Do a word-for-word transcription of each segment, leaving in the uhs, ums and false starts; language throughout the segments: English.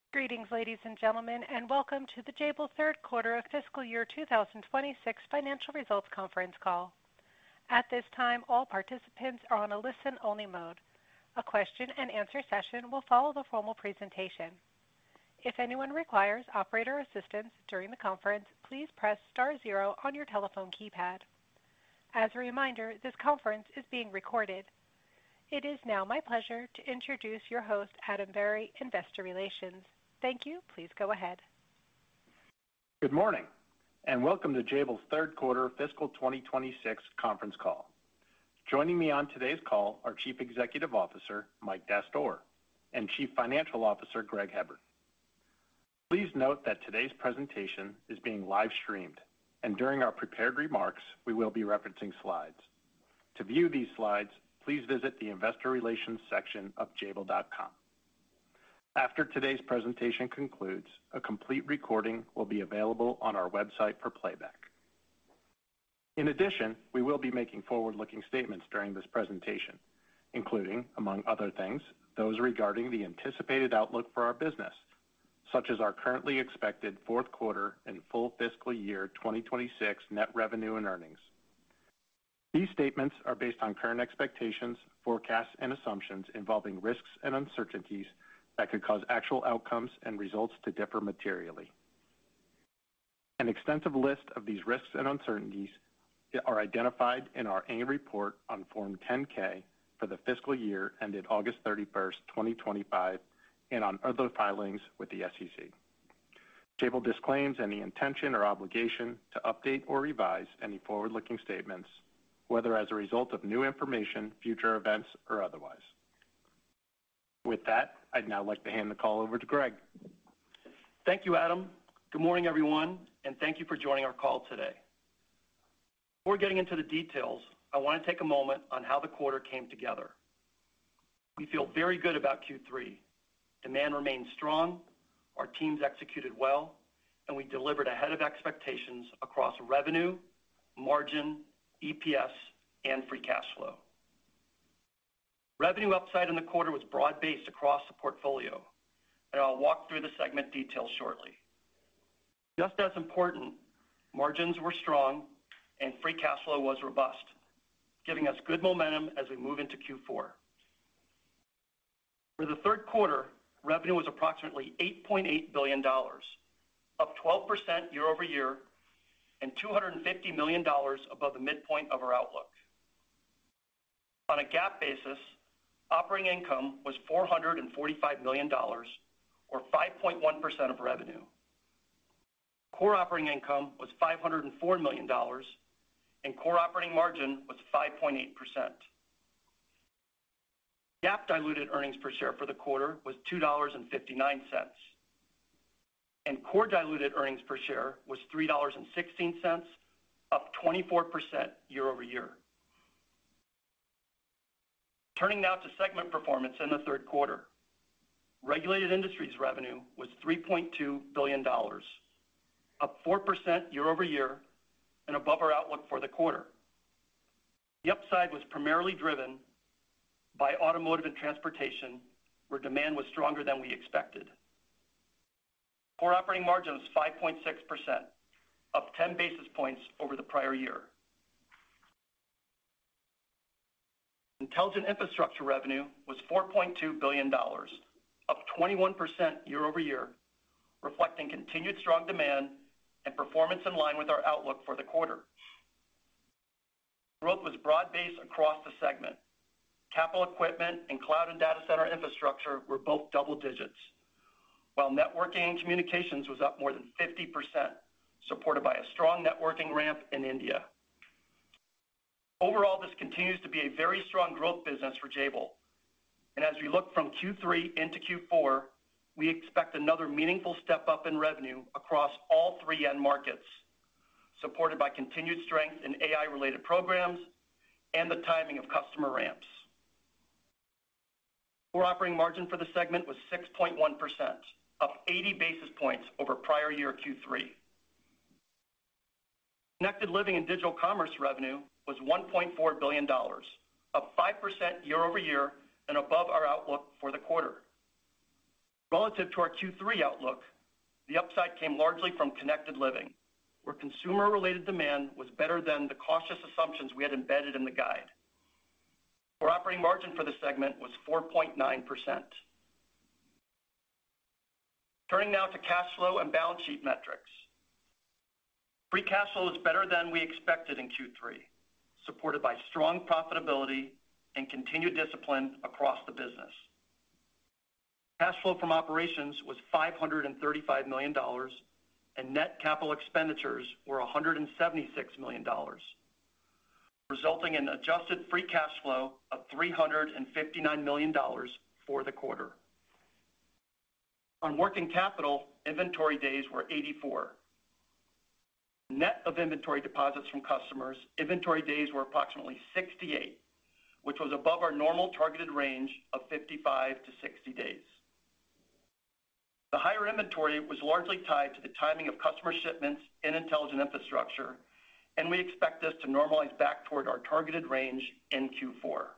Greetings, ladies and gentlemen, and welcome to the Jabil third quarter of fiscal year two thousand twenty-six financial results conference call. At this time, all participants are on a listen-only mode. A question-and-answer session will follow the formal presentation. If anyone requires operator assistance during the conference, please press star zero on your telephone keypad. As a reminder, this conference is being recorded. It is now my pleasure to introduce your host, Adam Berry, Investor Relations. Thank you. Please go ahead. Good morning, and welcome to Jabil's third quarter fiscal twenty twenty-six conference call. Joining me on today's call are Chief Executive Officer Mike Dastoor and Chief Financial Officer Greg Hebard. Please note that today's presentation is being live-streamed, and during our prepared remarks, we will be referencing slides. To view these slides, please visit the Investor Relations section of jabil dot com. After today's presentation concludes, a complete recording will be available on our website for playback. In addition, we will be making forward-looking statements during this presentation, including, among other things, those regarding the anticipated outlook for our business, such as our currently expected fourth quarter and full fiscal year twenty twenty-six net revenue and earnings. These statements are based on current expectations, forecasts, and assumptions involving risks and uncertainties that could cause actual outcomes and results to differ materially. An extensive list of these risks and uncertainties are identified in our annual report on Form ten K for the fiscal year ended August thirty-first, twenty twenty-five, and on other filings with the S E C. Jabil disclaims any intention or obligation to update or revise any forward-looking statements, whether as a result of new information, future events, or otherwise. With that, I'd now like to hand the call over to Greg. Thank you, Adam. Good morning, everyone, and thank you for joining our call today. Before getting into the details, I want to take a moment on how the quarter came together. We feel very good about Q three. Demand remained strong, our teams executed well, and we delivered ahead of expectations across revenue, margin, E P S, and free cash flow. Revenue upside in the quarter was broad-based across the portfolio, and I'll walk through the segment details shortly. Just as important, margins were strong and free cash flow was robust, giving us good momentum as we move into Q four. For the third quarter, revenue was approximately eight point eight billion dollars, up twelve percent year over year, and two hundred fifty million dollars above the midpoint of our outlook. On a GAAP basis, operating income was four hundred forty-five million dollars, or five point one percent of revenue. Core operating income was five hundred four million dollars, and core operating margin was five point eight percent. GAAP diluted earnings per share for the quarter was two dollars and fifty-nine cents, and core diluted earnings per share was three dollars and sixteen cents, up twenty-four percent year over year. Turning now to segment performance in the third quarter. Regulated Industries revenue was three point two billion dollars, up four percent year over year and above our outlook for the quarter. The upside was primarily driven by automotive and transportation, where demand was stronger than we expected. Core operating margin was five point six percent, up ten basis points over the prior year. Intelligent Infrastructure revenue was four point two billion dollars, up twenty-one percent year over year, reflecting continued strong demand and performance in line with our outlook for the quarter. Growth was broad-based across the segment. Capital equipment and cloud and data center infrastructure were both double digits, while networking and communications was up more than fifty percent, supported by a strong networking ramp in India. Overall, this continues to be a very strong growth business for Jabil, and as we look from Q three into Q four, we expect another meaningful step up in revenue across all three end markets, supported by continued strength in A I-related programs and the timing of customer ramps. Core operating margin for the segment was six point one percent, up eighty basis points over prior year Q three. Connected Living and Digital Commerce revenue was one point four billion dollars, up five percent year over year and above our outlook for the quarter. Relative to our Q three outlook, the upside came largely from Connected Living, where consumer-related demand was better than the cautious assumptions we had embedded in the guide. Our operating margin for the segment was four point nine percent. Turning now to cash flow and balance sheet metrics. Free cash flow was better than we expected in Q three, supported by strong profitability and continued discipline across the business. Cash flow from operations was five hundred thirty-five million dollars, and net capital expenditures were one hundred seventy-six million dollars, resulting in adjusted free cash flow of three hundred fifty-nine million dollars for the quarter. On working capital, inventory days were eighty-four. Net of inventory deposits from customers, inventory days were approximately sixty-eight, which was above our normal targeted range of fifty-five to sixty days. The higher inventory was largely tied to the timing of customer shipments in Intelligent Infrastructure, and we expect this to normalize back toward our targeted range in Q four.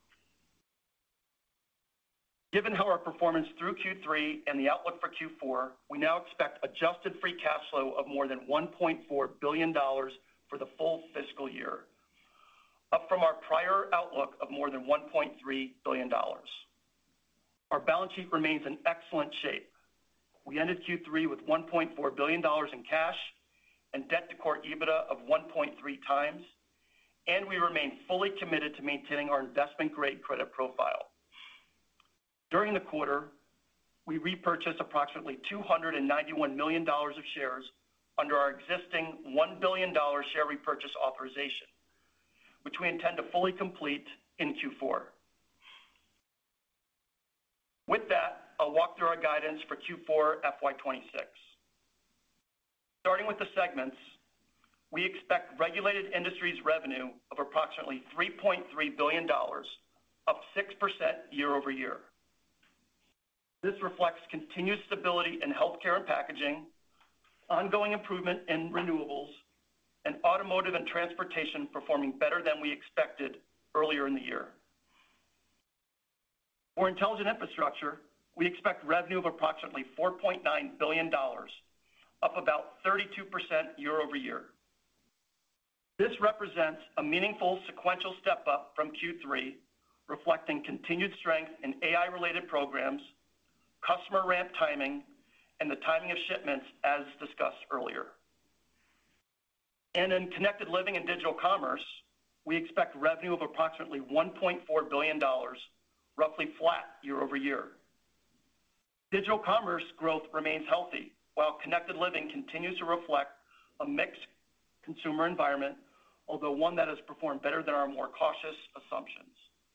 Given how our performance through Q three and the outlook for Q four, we now expect adjusted free cash flow of more than one point four billion dollars for the full fiscal year, up from our prior outlook of more than one point three billion dollars. Our balance sheet remains in excellent shape. We ended Q three with one point four billion dollars in cash and debt to core EBITDA of one point three times, and we remain fully committed to maintaining our investment-grade credit profile. During the quarter, we repurchased approximately two hundred ninety-one million dollars of shares under our existing one billion dollars share repurchase authorization, which we intend to fully complete in Q four. With that, I'll walk through our guidance for Q four F Y twenty-six. Starting with the segments, we expect Regulated Industries revenue of approximately three point three billion dollars, up six percent year-over-year. This reflects continued stability in healthcare and packaging, ongoing improvement in renewables, and automotive and transportation performing better than we expected earlier in the year. For Intelligent Infrastructure, we expect revenue of approximately four point nine billion dollars, up about thirty-two percent year-over-year. This represents a meaningful sequential step up from Q three, reflecting continued strength in A I-related programs, customer ramp timing, and the timing of shipments as discussed earlier. And in Connected Living and Digital Commerce, we expect revenue of approximately one point four billion dollars, roughly flat year-over-year. Digital Commerce growth remains healthy, while Connected Living continues to reflect a mixed consumer environment, although one that has performed better than our more cautious assumptions.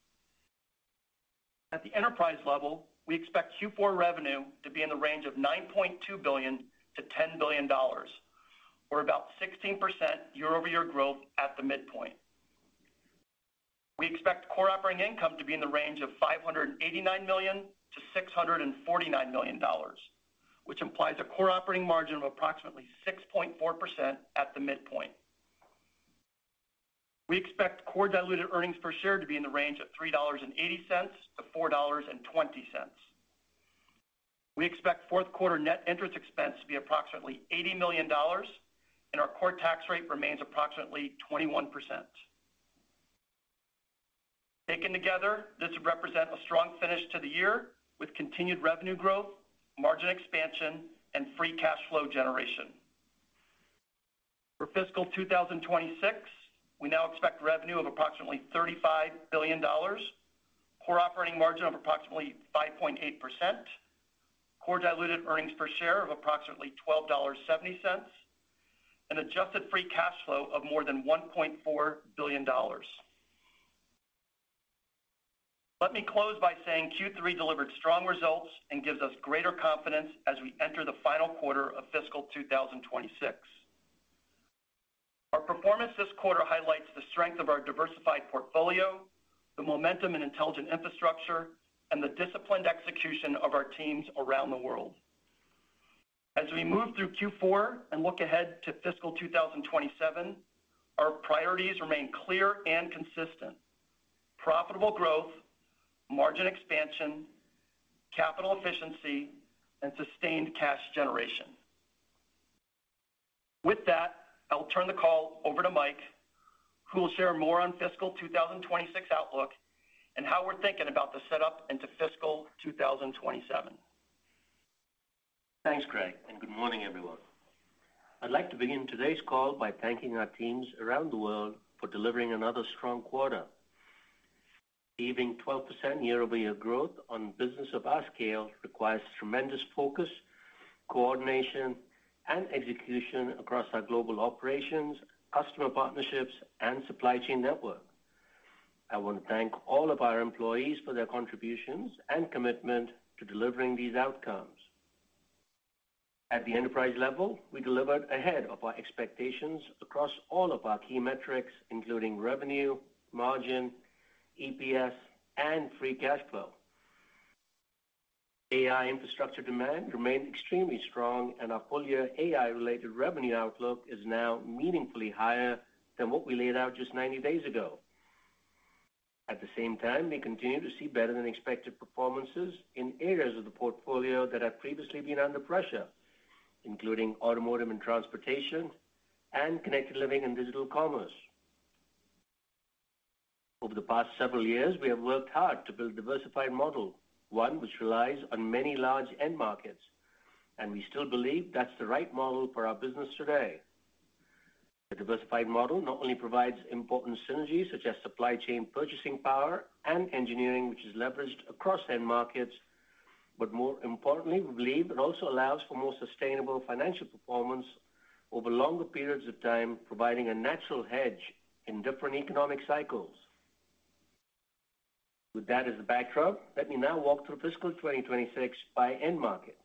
At the enterprise level, we expect Q four revenue to be in the range of nine point two billion dollars to ten billion dollars, or about sixteen percent year-over-year growth at the midpoint. We expect core operating income to be in the range of five hundred eighty-nine million dollars to six hundred forty-nine million dollars, which implies a core operating margin of approximately six point four percent at the midpoint. We expect core diluted earnings per share to be in the range of three dollars and eighty cents to four dollars and twenty cents. We expect fourth quarter net interest expense to be approximately eighty million dollars, and our core tax rate remains approximately twenty-one percent. Taken together, this would represent a strong finish to the year with continued revenue growth, margin expansion, and free cash flow generation. For fiscal two thousand twenty-six, we now expect revenue of approximately thirty-five billion dollars, core operating margin of approximately five point eight percent, core diluted earnings per share of approximately twelve dollars and seventy cents, and adjusted free cash flow of more than one point four billion dollars. Let me close by saying Q three delivered strong results and gives us greater confidence as we enter the final quarter of fiscal two thousand twenty-six. Our performance this quarter highlights the strength of our diversified portfolio, the momentum in Intelligent Infrastructure, and the disciplined execution of our teams around the world. As we move through Q four and look ahead to fiscal two thousand twenty-seven, our priorities remain clear and consistent: profitable growth, margin expansion, capital efficiency, and sustained cash generation. With that, I'll turn the call over to Mike, who will share more on fiscal two thousand twenty-six outlook and how we're thinking about the setup into fiscal two thousand twenty-seven. Thanks, Greg, and good morning, everyone. I'd like to begin today's call by thanking our teams around the world for delivering another strong quarter. Achieving twelve percent year-over-year growth on business of our scale requires tremendous focus, coordination, and execution across our global operations, customer partnerships, and supply chain network. I want to thank all of our employees for their contributions and commitment to delivering these outcomes. At the enterprise level, we delivered ahead of our expectations across all of our key metrics, including revenue, margin, E P S, and free cash flow. A I infrastructure demand remained extremely strong, and our full-year A I-related revenue outlook is now meaningfully higher than what we laid out just ninety days ago. At the same time, we continue to see better-than-expected performances in areas of the portfolio that had previously been under pressure, including automotive and transportation, and connected living and digital commerce. Over the past several years, we have worked hard to build a diversified model, one which relies on many large end markets, and we still believe that's the right model for our business today. The diversified model not only provides important synergies such as supply chain purchasing power and engineering, which is leveraged across end markets, but more importantly, we believe it also allows for more sustainable financial performance over longer periods of time, providing a natural hedge in different economic cycles. With that as the backdrop, let me now walk through fiscal twenty twenty-six by end market.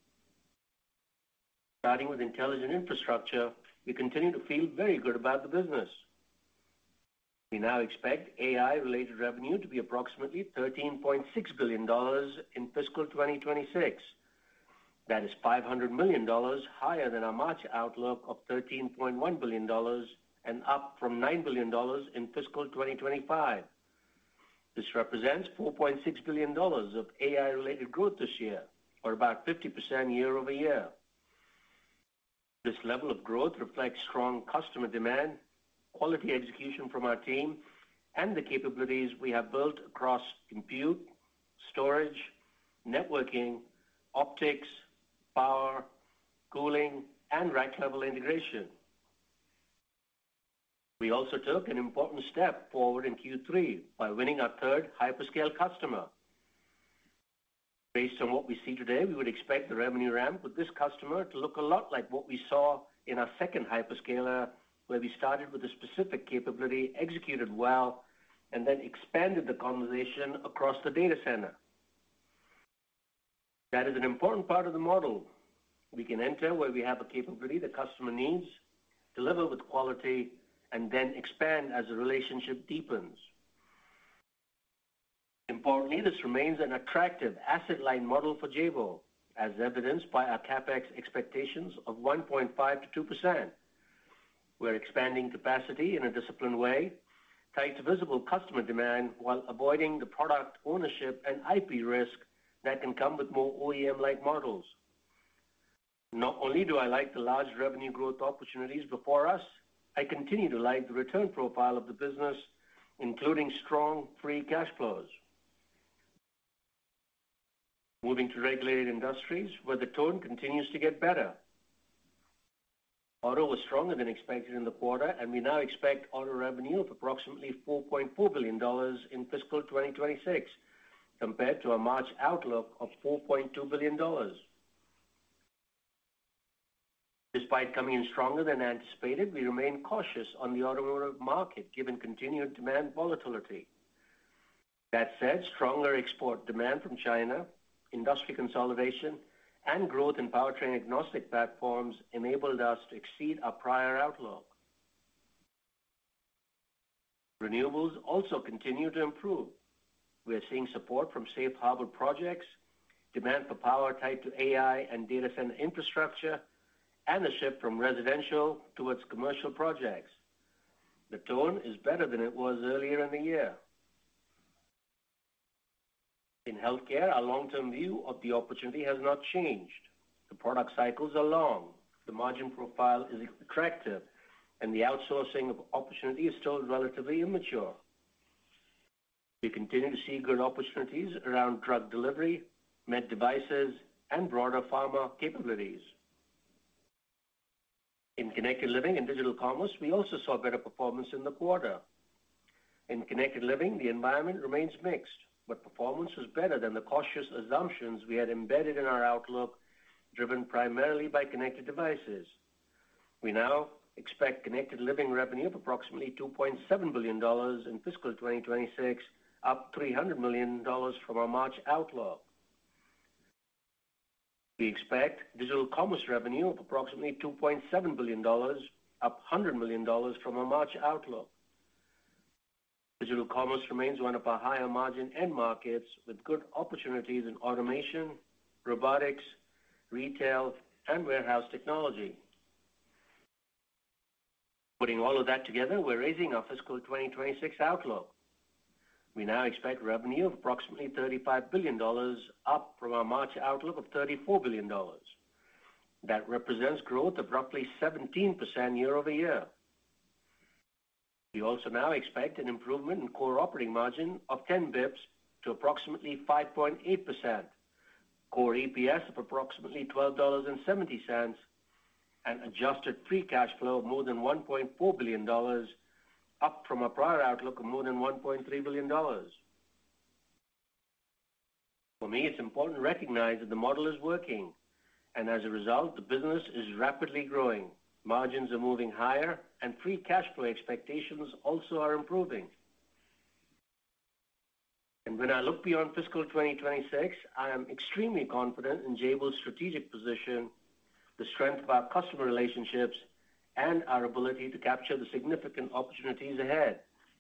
Starting with intelligent infrastructure, we continue to feel very good about the business. We now expect A I-related revenue to be approximately thirteen point six billion dollars in fiscal twenty twenty-six. That is five hundred million dollars higher than our March outlook of thirteen point one billion dollars and up from nine billion dollars in fiscal twenty twenty-five. This represents four point six billion dollars of A I-related growth this year, or about fifty percent year over year. This level of growth reflects strong customer demand, quality execution from our team, and the capabilities we have built across compute, storage, networking, optics, power, cooling, and rack-level integration. We also took an important step forward in Q three by winning our third hyperscale customer. Based on what we see today, we would expect the revenue ramp with this customer to look a lot like what we saw in our second hyperscaler, where we started with a specific capability, executed well, and then expanded the conversation across the data center. That is an important part of the model. We can enter where we have a capability the customer needs, deliver with quality, and then expand as the relationship deepens. Importantly, this remains an attractive asset-light model for Jabil, as evidenced by our CapEx expectations of one point five to two percent. We're expanding capacity in a disciplined way, tied to visible customer demand while avoiding the product ownership and I P risk that can come with more O E M-like models. Not only do I like the large revenue growth opportunities before us, I continue to like the return profile of the business, including strong free cash flows. Moving to regulated industries, where the tone continues to get better. Auto was stronger than expected in the quarter, and we now expect auto revenue of approximately four point four billion dollars in fiscal twenty twenty-six, compared to a March outlook of four point two billion dollars. Despite coming in stronger than anticipated, we remain cautious on the automotive market given continued demand volatility. That said, stronger export demand from China, industry consolidation, and growth in powertrain agnostic platforms enabled us to exceed our prior outlook. Renewables also continue to improve. We are seeing support from safe harbor projects, demand for power tied to A I and data center infrastructure, and a shift from residential towards commercial projects. The tone is better than it was earlier in the year. In healthcare, our long-term view of the opportunity has not changed. The product cycles are long, the margin profile is attractive, and the outsourcing of opportunity is still relatively immature. We continue to see good opportunities around drug delivery, med devices, and broader pharma capabilities. In Connected Living and Digital Commerce, we also saw better performance in the quarter. In Connected Living, the environment remains mixed, but performance was better than the cautious assumptions we had embedded in our outlook, driven primarily by connected devices. We now expect Connected Living revenue of approximately two point seven billion dollars in fiscal twenty twenty-six, up three hundred million dollars from our March outlook. We expect Digital Commerce revenue of approximately two point seven billion dollars, up one hundred million dollars from our March outlook. Digital Commerce remains one of our higher margin end markets with good opportunities in automation, robotics, retail, and warehouse technology. Putting all of that together, we're raising our fiscal twenty twenty-six outlook. We now expect revenue of approximately thirty-five billion dollars, up from our March outlook of thirty-four billion dollars. That represents growth of roughly seventeen percent year over year. We also now expect an improvement in core operating margin of ten basis points to approximately five point eight percent, core E P S of approximately twelve dollars and seventy cents, and adjusted free cash flow of more than one point four billion dollars, up from our prior outlook of more than one point three billion dollars. For me, it's important to recognize that the model is working, and as a result, the business is rapidly growing. Margins are moving higher, and free cash flow expectations also are improving. And when I look beyond fiscal twenty twenty-six, I am extremely confident in Jabil's strategic position, the strength of our customer relationships, and our ability to capture the significant opportunities ahead.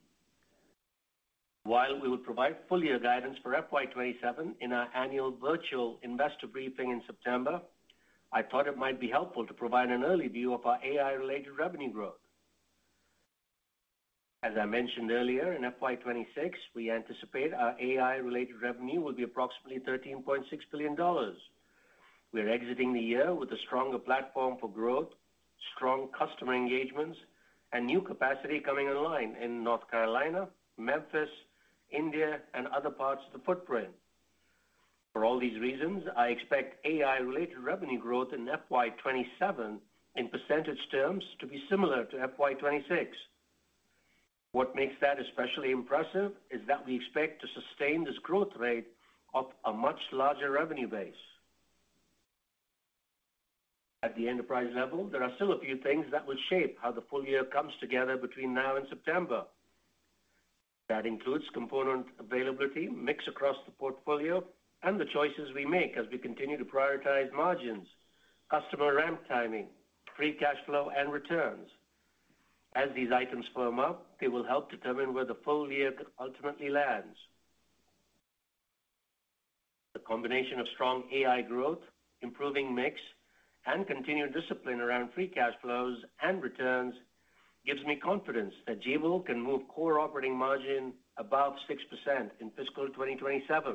While we will provide full year guidance for F Y twenty-seven in our annual virtual investor briefing in September, I thought it might be helpful to provide an early view of our A I-related revenue growth. As I mentioned earlier, in F Y twenty-six, we anticipate our A I-related revenue will be approximately thirteen point six billion dollars. We're exiting the year with a stronger platform for growth, strong customer engagements, and new capacity coming online in North Carolina, Memphis, India, and other parts of the footprint. For all these reasons, I expect A I-related revenue growth in F Y twenty-seven in percentage terms to be similar to F Y twenty-six. What makes that especially impressive is that we expect to sustain this growth rate of a much larger revenue base. At the enterprise level, there are still a few things that will shape how the full year comes together between now and September. That includes component availability, mix across the portfolio, and the choices we make as we continue to prioritize margins, customer ramp timing, free cash flow, and returns. As these items firm up, they will help determine where the full year ultimately lands. The combination of strong A I growth, improving mix, and continued discipline around free cash flows and returns gives me confidence that Jabil can move core operating margin above six percent in fiscal twenty twenty-seven.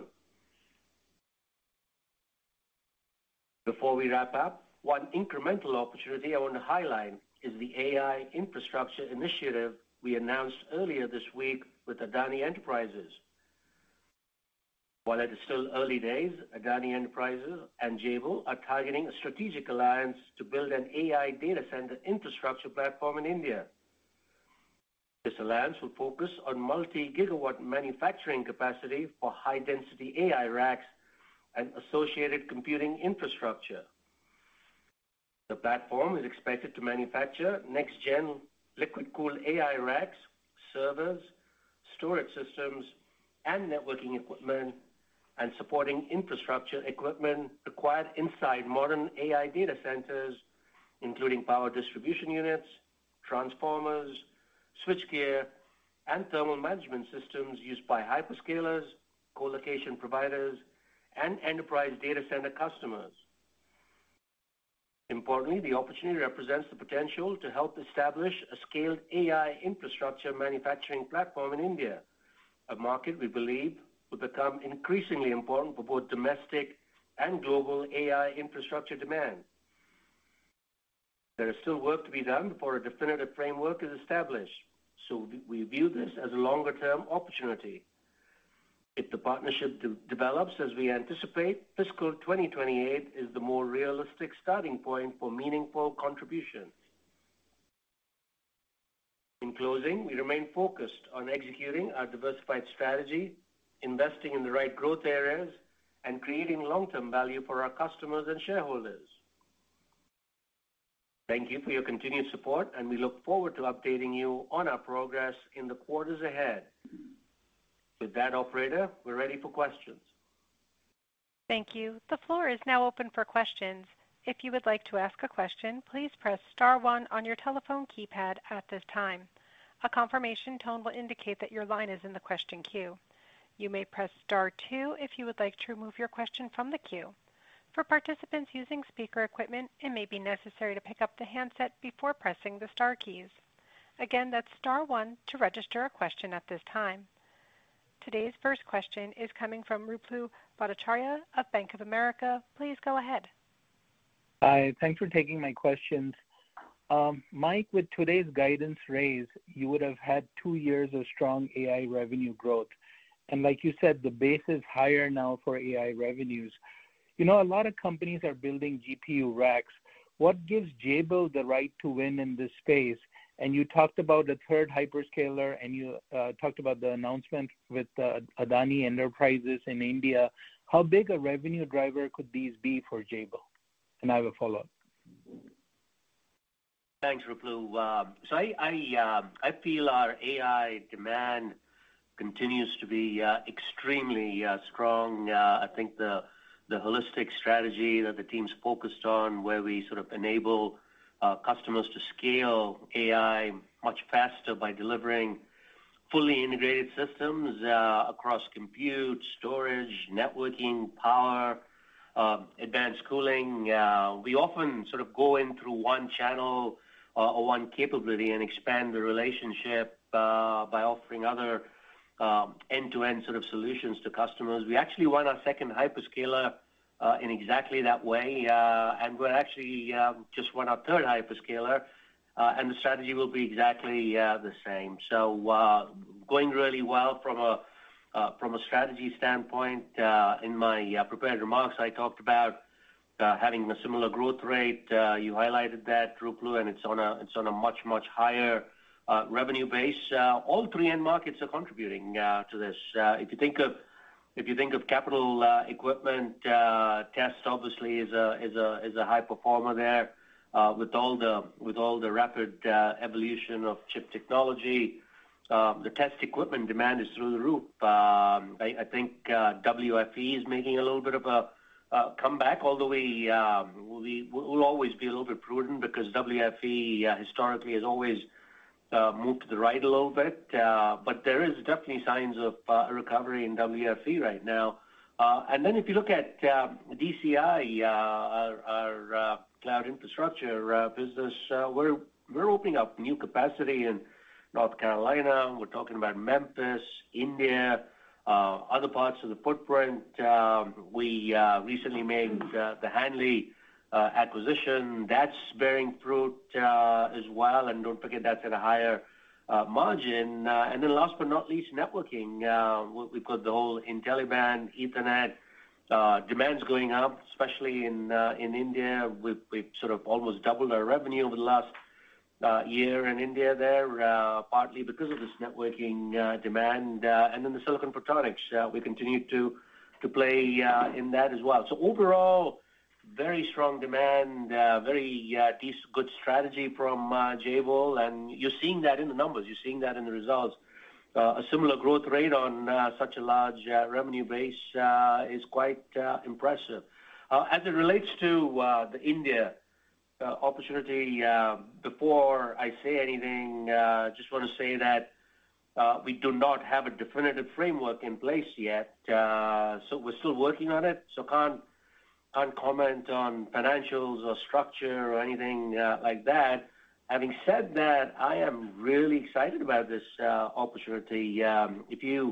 Before we wrap up, one incremental opportunity I want to highlight is the A I infrastructure initiative we announced earlier this week with Adani Enterprises. While it is still early days, Adani Enterprises and Jabil are targeting a strategic alliance to build an A I data center infrastructure platform in India. This alliance will focus on multi-gigawatt manufacturing capacity for high-density A I racks and associated computing infrastructure. The platform is expected to manufacture next-gen liquid-cooled A I racks, servers, storage systems, and networking equipment, and supporting infrastructure equipment required inside modern A I data centers, including power distribution units, transformers, switchgear, and thermal management systems used by hyperscalers, co-location providers, and enterprise data center customers. Importantly, the opportunity represents the potential to help establish a scaled A I infrastructure manufacturing platform in India, a market we believe will become increasingly important for both domestic and global A I infrastructure demand. There is still work to be done before a definitive framework is established, so we view this as a longer-term opportunity. If the partnership de- develops as we anticipate, fiscal twenty twenty-eight is the more realistic starting point for meaningful contribution. In closing, we remain focused on executing our diversified strategy, investing in the right growth areas, and creating long-term value for our customers and shareholders. Thank you for your continued support, and we look forward to updating you on our progress in the quarters ahead. With that, operator, we're ready for questions. Thank you. The floor is now open for questions. If you would like to ask a question, please press star one on your telephone keypad at this time. A confirmation tone will indicate that your line is in the question queue. You may press star two if you would like to remove your question from the queue. For participants using speaker equipment, it may be necessary to pick up the handset before pressing the star keys. Again, that's star one to register a question at this time. Today's first question is coming from Ruplu Bhattacharya of Bank of America. Please go ahead. Hi, thanks for taking my questions. Um, Mike, with today's guidance raise, you would have had two years of strong A I revenue growth. And like you said, the base is higher now for A I revenues. You know, a lot of companies are building G P U racks. What gives Jabil the right to win in this space? And you talked about the third hyperscaler, and you uh, talked about the announcement with uh, Adani Enterprises in India. How big a revenue driver could these be for Jabil? And I have a follow-up. Thanks, Ruplu. Uh, so I I, uh, I feel our A I demand continues to be uh, extremely uh, strong. Uh, I think the the holistic strategy that the team's focused on, where we sort of enable uh, customers to scale A I much faster by delivering fully integrated systems uh, across compute, storage, networking, power, uh, advanced cooling. Uh, we often sort of go in through one channel uh, or one capability and expand the relationship uh, by offering other um, end-to-end sort of solutions to customers. We actually won our second hyperscaler uh, in exactly that way, uh, and we're actually um, just won our third hyperscaler, uh, and the strategy will be exactly uh, the same. So uh, going really well from a uh, from a strategy standpoint. Uh, in my uh, prepared remarks, I talked about uh, having a similar growth rate. Uh, you highlighted that, Ruplu, and it's on a it's on a much much higher uh, revenue base. Uh, all three end markets are contributing uh, to this. Uh, if you think of If you think of capital uh, equipment, uh, test obviously is a is a is a high performer there. Uh, with all the with all the rapid uh, evolution of chip technology, uh, the test equipment demand is through the roof. Um, I, I think uh, W F E is making a little bit of a uh, comeback, although we um, we will always be a little bit prudent because W F E uh, historically has always Uh, moved to the right a little bit, uh, but there is definitely signs of uh, a recovery in W F E right now. Uh, and then if you look at uh, D C I, uh, our, our uh, cloud infrastructure uh, business, uh, we're we're opening up new capacity in North Carolina. We're talking about Memphis, India, uh, other parts of the footprint. Um, we uh, recently made uh, the Hanley Uh, acquisition. That's bearing fruit uh, as well, and don't forget that's at a higher uh, margin. Uh, and then last but not least, networking. Uh, we've got the whole IntelliBand, Ethernet. Uh, demand's going up, especially in uh, in India. We've, we've sort of almost doubled our revenue over the last uh, year in India there, uh, partly because of this networking uh, demand. Uh, and then the silicon photonics, uh, we continue to, to play uh, in that as well. So overall, very strong demand, uh, very uh, decent, good strategy from uh, Jabil, and you're seeing that in the numbers. You're seeing that in the results. Uh, a similar growth rate on uh, such a large uh, revenue base uh, is quite uh, impressive. Uh, as it relates to uh, the India uh, opportunity, uh, before I say anything, uh, just want to say that uh, we do not have a definitive framework in place yet, uh, so we're still working on it, so can't Can't comment on financials or structure or anything uh, like that. Having said that, I am really excited about this uh, opportunity. Um, if you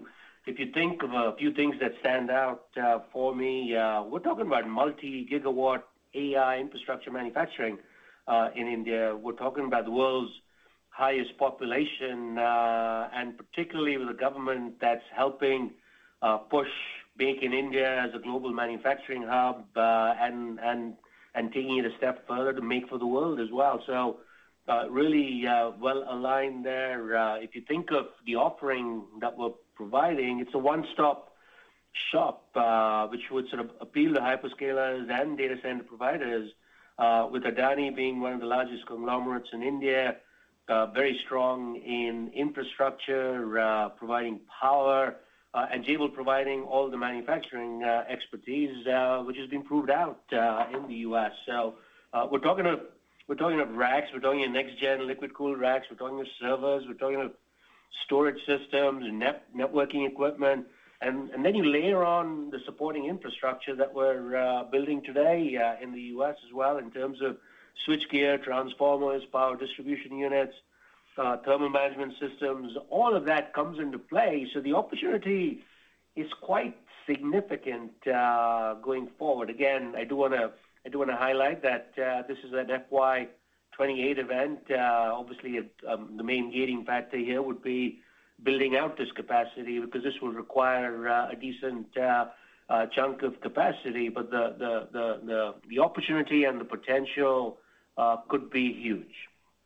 if you think of a few things that stand out uh, for me, uh, we're talking about multi-gigawatt A I infrastructure manufacturing uh, in India. We're talking about the world's highest population, uh, and particularly with a government that's helping uh, push Make in India as a global manufacturing hub, uh, and and and taking it a step further to make for the world as well. So uh, really uh, well aligned there. Uh, if you think of the offering that we're providing, it's a one-stop shop, uh, which would sort of appeal to hyperscalers and data center providers, uh, with Adani being one of the largest conglomerates in India, uh, very strong in infrastructure, uh, providing power, uh, and Jabil providing all the manufacturing uh, expertise, uh, which has been proved out uh, in the U S. So uh, we're talking of we're talking of racks, we're talking of next-gen liquid-cooled racks, we're talking of servers, we're talking of storage systems, net, networking equipment, and, and then you layer on the supporting infrastructure that we're uh, building today uh, in the U S as well in terms of switchgear, transformers, power distribution units, uh, thermal management systems. All of that comes into play. So the opportunity is quite significant uh, going forward. Again, I do want to I do want to highlight that uh, this is an F Y twenty-eight event. Uh, obviously, um, the main gating factor here would be building out this capacity, because this will require uh, a decent uh, uh, chunk of capacity. But the the the the, the opportunity and the potential uh, could be huge.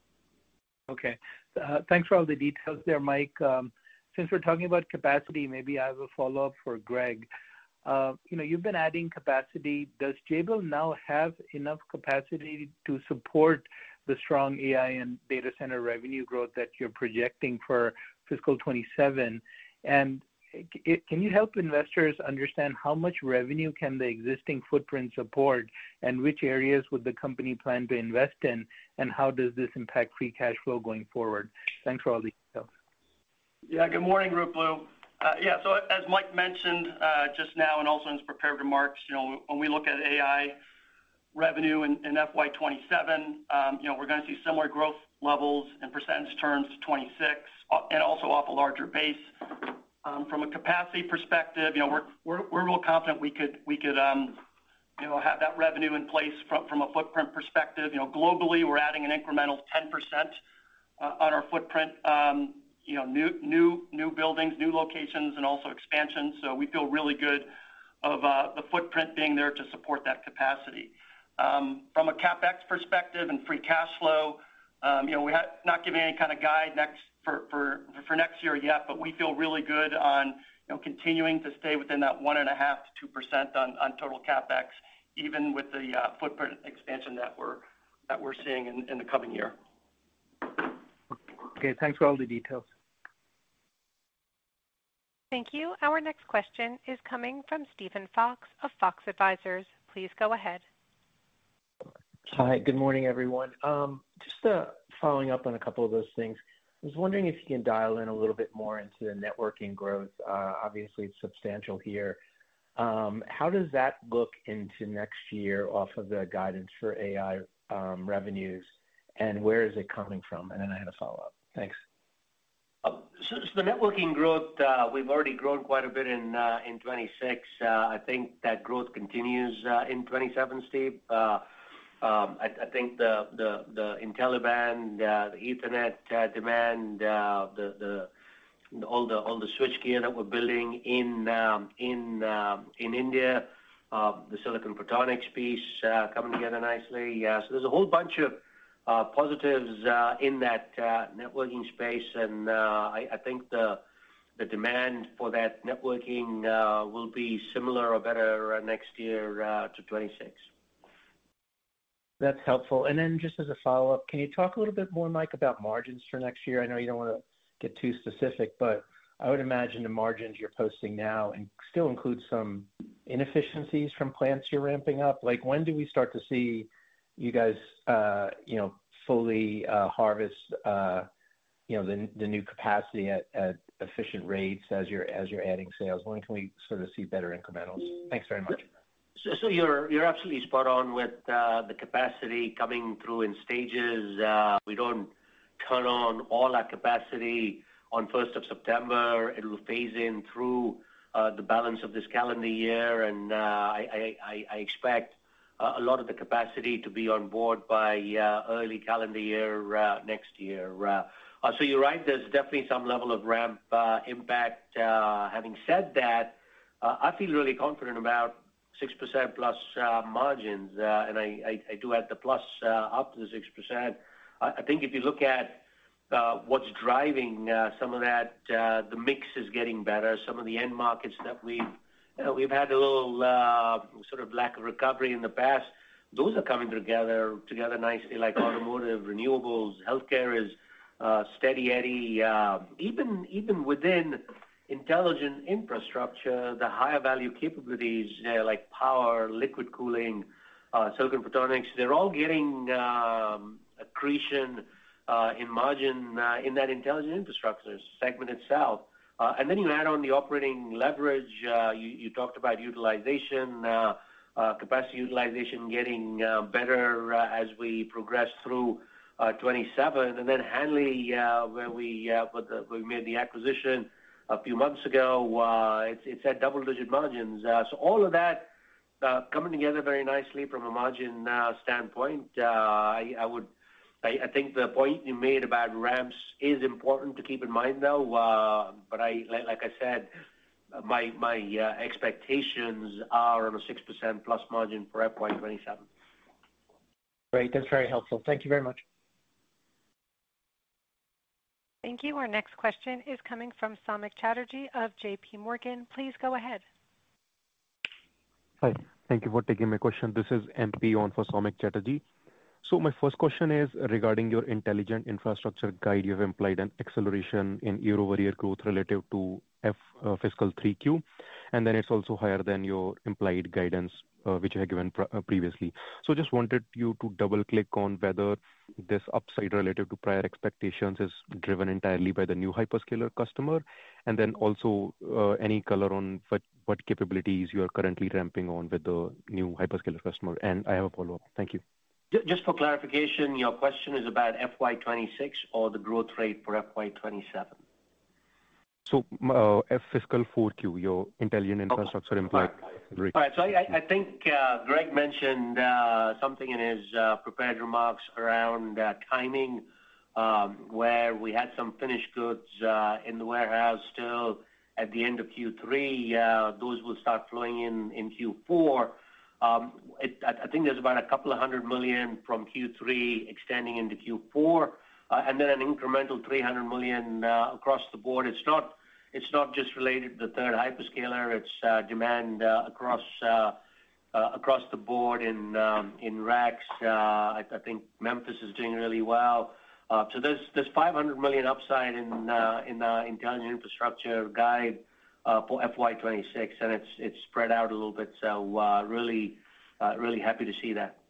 Okay, uh, thanks for all the details there, Mike. Um, since we're talking about capacity, maybe I have a follow-up for Greg. Uh, you know, you've been adding capacity. Does Jabil now have enough capacity to support the strong A I and data center revenue growth that you're projecting for fiscal twenty-seven? And it, can you help investors understand how much revenue can the existing footprint support, and which areas would the company plan to invest in, and how does this impact free cash flow going forward? Thanks for all the details. Yeah, good morning, Ruplu. Uh, yeah, so as Mike mentioned uh, just now, and also in his prepared remarks, you know, when we look at A I revenue in, in F Y twenty-seven, um, you know, we're going to see similar growth levels in percentage terms to twenty-six, and also off a larger base. Um, from a capacity perspective, you know, we're we're, we're real confident we could we could um, you know have that revenue in place from from a footprint perspective. You know, globally, we're adding an incremental ten percent uh, on our footprint. Um, you know, new new new buildings, new locations, and also expansions. So we feel really good of uh, the footprint being there to support that capacity. Um, from a CapEx perspective and free cash flow, um, you know, we're not giving any kind of guide next for, for for next year yet, but we feel really good on, you know, continuing to stay within that one and a half to two percent on on total CapEx, even with the uh, footprint expansion that we're that we're seeing in, in the coming year. Okay, thanks for all the details. Thank you. Our next question is coming from Stephen Fox of Fox Advisors. Please go ahead. Hi, good morning, everyone. Um, just uh, following up on a couple of those things, I was wondering if you can dial in a little bit more into the networking growth. Uh, obviously, it's substantial here. Um, how does that look into next year off of the guidance for A I um, revenues, and where is it coming from? And then I had a follow-up. Thanks. Uh, so, so the networking growth, uh, we've already grown quite a bit in uh, in twenty-six. Uh, I think that growth continues uh, in twenty-seven, Steve. Uh, um, I, I think the the the IntelliBand, uh, the Ethernet uh, demand, uh, the the all the all the switchgear that we're building in um, in um, in India, uh, the silicon photonics piece uh, coming together nicely. Uh, so there's a whole bunch of Uh, positives uh, in that uh, networking space, and uh, I, I think the the demand for that networking uh, will be similar or better uh, next year uh, to twenty-six. That's helpful. And then just as a follow-up, can you talk a little bit more, Mike, about margins for next year? I know you don't want to get too specific, but I would imagine the margins you're posting now and still include some inefficiencies from plants you're ramping up. Like, when do we start to see you guys, uh, you know, fully uh, harvest, uh, you know, the the new capacity at, at efficient rates as you're as you're adding sales? When can we sort of see better incrementals? Thanks very much. So, so you're you're absolutely spot on with uh, the capacity coming through in stages. Uh, we don't turn on all our capacity on first of September. It will phase in through uh, the balance of this calendar year, and uh, I, I, I expect uh, a lot of the capacity to be on board by uh, early calendar year uh, next year. Uh, uh, so you're right, there's definitely some level of ramp uh, impact. Uh, having said that, uh, I feel really confident about six percent plus uh, margins, uh, and I, I, I do add the plus uh, up to the six percent. I, I think if you look at uh, what's driving uh, some of that, uh, the mix is getting better. Some of the end markets that we've you know, we've had a little uh, sort of lack of recovery in the past, those are coming together together nicely, like automotive, renewables, healthcare is uh, steady Eddie. Uh, even even within intelligent infrastructure, the higher value capabilities uh, like power, liquid cooling, uh, silicon photonics, they're all getting um, accretion uh, in margin uh, in that intelligent infrastructure segment itself. Uh, and then you add on the operating leverage. Uh, you, you talked about utilization, uh, uh, capacity utilization getting uh, better uh, as we progress through uh, twenty-seven. And then Hanley, uh, where we, uh, the, we made the acquisition a few months ago, uh, it's, it's at double-digit margins. Uh, so all of that uh, coming together very nicely from a margin uh, standpoint. Uh, I, I would, I, I think the point you made about ramps is important to keep in mind, though. Uh, but I, like, like I said, my my uh, expectations are on a six percent plus margin for F Y twenty-seven. Great, that's very helpful. Thank you very much. Thank you. Our next question is coming from Samik Chatterjee of J P Morgan. Please go ahead. Hi. Thank you for taking my question. This is M P on for Samik Chatterjee. So my first question is regarding your intelligent infrastructure guide. You have implied an acceleration in year-over-year growth relative to F uh, fiscal three Q, and then it's also higher than your implied guidance, uh, which you had given pr- uh, previously. So just wanted you to double-click on whether this upside relative to prior expectations is driven entirely by the new hyperscaler customer, and then also uh, any color on what, what capabilities you are currently ramping on with the new hyperscaler customer. And I have a follow-up. Thank you. Just for clarification, your question is about F Y twenty-six or the growth rate for F Y twenty-seven? So, uh, F fiscal four Q, your intelligent infrastructure okay. implied. All right. All right. So I, I think uh, Greg mentioned uh, something in his uh, prepared remarks around uh, timing, um, where we had some finished goods uh, in the warehouse still at the end of Q three. Uh, those will start flowing in in Q four. Um, it, I think there's about a couple of hundred million from Q three extending into Q four, uh, and then an incremental three hundred million uh, across the board. It's not it's not just related to the third hyperscaler. It's uh, demand uh, across uh, uh, across the board in um, in racks. Uh, I, I think Memphis is doing really well. Uh, so there's there's five hundred million upside in uh, in the intelligent infrastructure guide Uh, for F Y twenty-six, and it's it's spread out a little bit. So uh, really, uh, really happy to see that.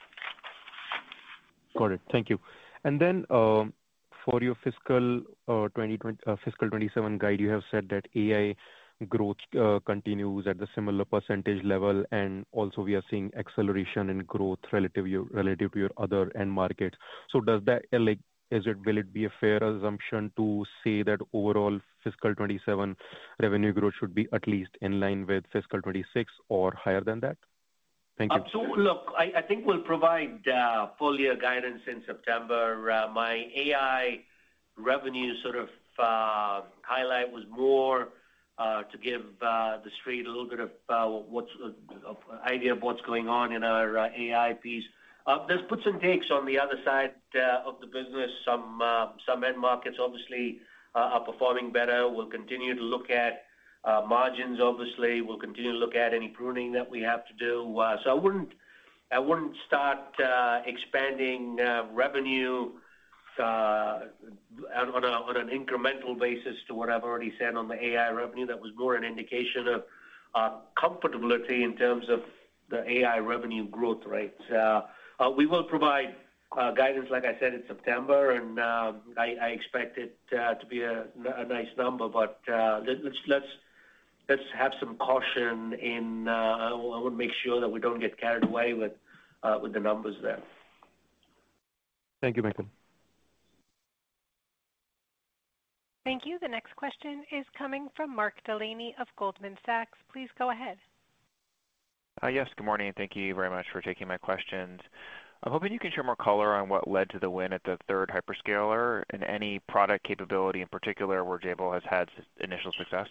Got it. Thank you. And then um, for your fiscal uh, twenty twenty, uh, fiscal twenty-seven guide, you have said that A I growth uh, continues at the similar percentage level, and also we are seeing acceleration in growth relative your, relative to your other end markets. So does that uh, like is it will it be a fair assumption to say that overall fiscal twenty-seven revenue growth should be at least in line with fiscal twenty-six or higher than that? Thank you. Uh, so look, I, I think we'll provide uh, full year guidance in September. Uh, my A I revenue sort of uh, highlight was more uh, to give uh, the street a little bit of uh, what's uh, idea of what's going on in our uh, A I piece. Uh, there's puts and takes on the other side uh, of the business. Some uh, some end markets obviously uh, are performing better. We'll continue to look at uh, margins. Obviously, we'll continue to look at any pruning that we have to do. Uh, so I wouldn't I wouldn't start uh, expanding uh, revenue uh, on a, on an incremental basis to what I've already said on the A I revenue. That was more an indication of uh, comfortability in terms of the A I revenue growth rates. Uh, Uh, we will provide uh, guidance, like I said, in September, and um, I, I expect it uh, to be a, a nice number. But uh, let, let's let's let's have some caution in. Uh, I want to make sure that we don't get carried away with uh, with the numbers there. Thank you, Michael. Thank you. The next question is coming from Mark Delaney of Goldman Sachs. Please go ahead. Uh, yes, good morning. Thank you very much for taking my questions. I'm hoping you can share more color on what led to the win at the third hyperscaler and any product capability in particular where Jabil has had initial success.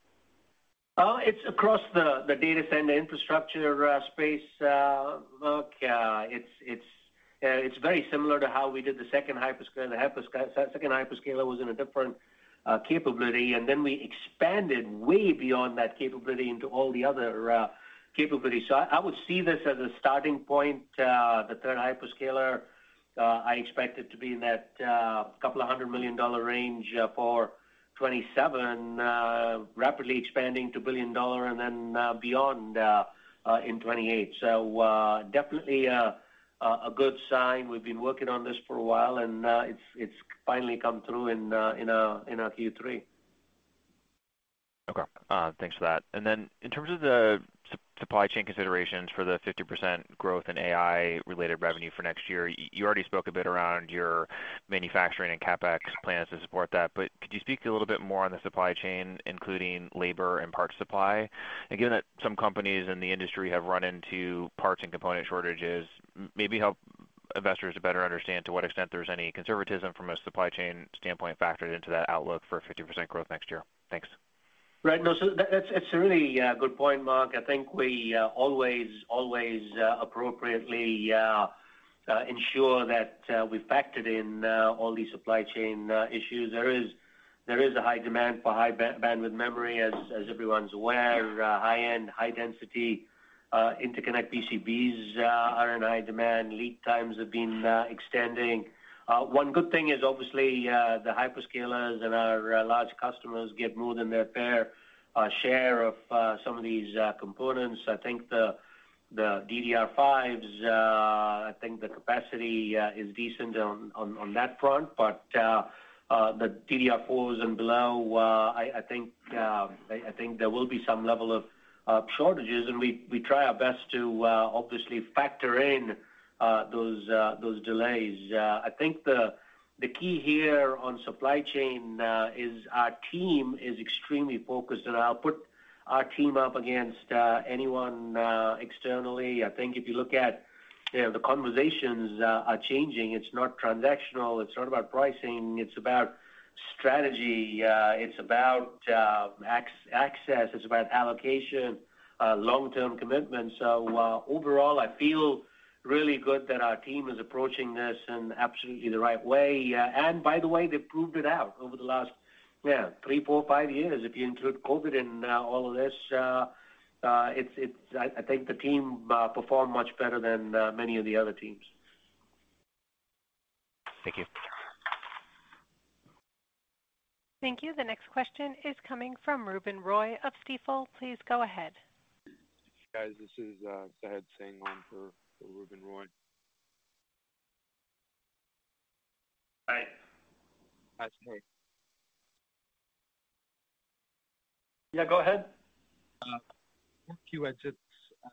Uh, it's across the, the data center infrastructure uh, space, uh, Mark. Uh, it's it's uh, it's very similar to how we did the second hyperscaler. The hyperscaler, second hyperscaler was in a different uh, capability, and then we expanded way beyond that capability into all the other uh, capabilities. So I, I would see this as a starting point. Uh, the third hyperscaler, uh, I expect it to be in that uh, couple of hundred million dollar range uh, for twenty-seven, uh, rapidly expanding to billion dollar, and then uh, beyond uh, uh, in twenty-eight. So uh, definitely a, a good sign. We've been working on this for a while, and uh, it's it's finally come through in uh, in a in our Q three. Okay, uh, thanks for that. And then in terms of the su- supply chain considerations for the fifty percent growth in A I-related revenue for next year, you already spoke a bit around your manufacturing and CapEx plans to support that, but could you speak a little bit more on the supply chain, including labor and parts supply? And given that some companies in the industry have run into parts and component shortages, maybe help investors to better understand to what extent there's any conservatism from a supply chain standpoint factored into that outlook for fifty percent growth next year. Thanks. Right. No, so that, that's it's a really uh, good point, Mark. I think we uh, always always uh, appropriately uh, uh, ensure that uh, we factored in uh, all these supply chain uh, issues. There is there is a high demand for high ba- bandwidth memory, as as everyone's aware. Uh, high end, high density uh, interconnect P C Bs uh, are in high demand. Lead times have been uh, extending. Uh, one good thing is obviously uh, the hyperscalers and our uh, large customers get more than their fair uh, share of uh, some of these uh, components. I think the the D D R fives, uh, I think the capacity uh, is decent on, on, on that front, but uh, uh, the D D R fours and below, uh, I, I think uh, I, I think there will be some level of uh, shortages, and we, we try our best to uh, obviously factor in Uh, those uh, those delays. Uh, I think the the key here on supply chain uh, is our team is extremely focused, and I'll put our team up against uh, anyone uh, externally. I think if you look at, you know, the conversations uh, are changing. It's not transactional. It's not about pricing. It's about strategy. Uh, it's about uh, ac- access. It's about allocation, uh, long-term commitment. So uh, overall, I feel really good that our team is approaching this in absolutely the right way. Uh, and by the way, they've proved it out over the last yeah, three, four, five years. If you include COVID in uh, all of this, uh, uh, it's, it's, I, I think the team uh, performed much better than uh, many of the other teams. Thank you. Thank you. The next question is coming from Ruben Roy of Stifel. Please go ahead. Guys, this is uh, Sahed Singh on for For Ruben Roy. Hi. Hi, hey. Yeah, go ahead. Uh, four Q exits at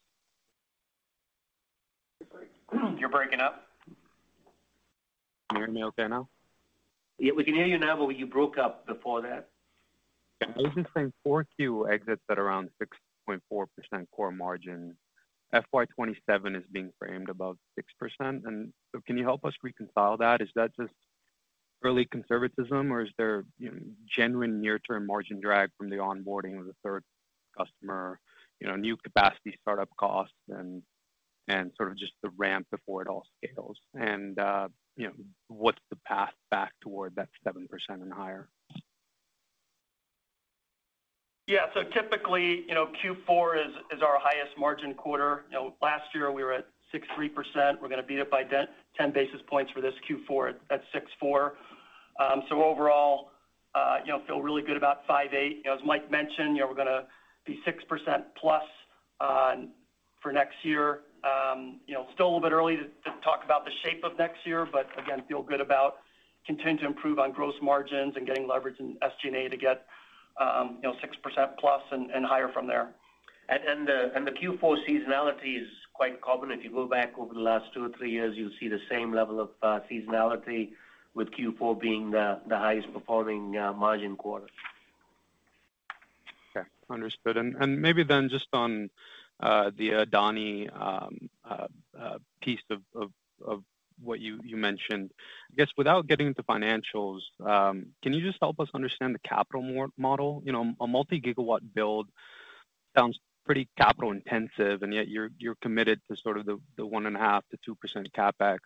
around. You're breaking up. Can you hear me okay now? Yeah, we can hear you now, but you broke up before that. Yeah, I was just saying four Q exits at around six point four percent core margin. F Y twenty-seven is being framed above six percent. And so can you help us reconcile that? Is that just early conservatism, or is there, you know, genuine near-term margin drag from the onboarding of the third customer, you know, new capacity startup costs and and sort of just the ramp before it all scales? And, uh, you know, what's the path back toward that seven percent and higher? Yeah, so typically, you know, Q four is, is our highest margin quarter. You know, last year we were at six point three percent. We're going to beat it by ten basis points for this Q four at six point four. Um, so overall, uh, you know, feel really good about five point eight. You know, as Mike mentioned, you know, we're going to be six percent plus uh, for next year. Um, you know, still a little bit early to, to talk about the shape of next year, but again, feel good about continuing to improve on gross margins and getting leverage in S G and A to get Um, you know, six percent plus and, and higher from there. And, and, the, and the Q four seasonality is quite common. If you go back over the last two or three years, you'll see the same level of uh, seasonality with Q four being the highest performing margin quarter. Okay, understood. And maybe then just on the Adani piece of what you mentioned. I guess without getting into financials, can you just help us understand the capital model? You know, a multi-gigawatt build sounds pretty capital intensive, and yet you're committed to sort of the one point five to two percent CapEx.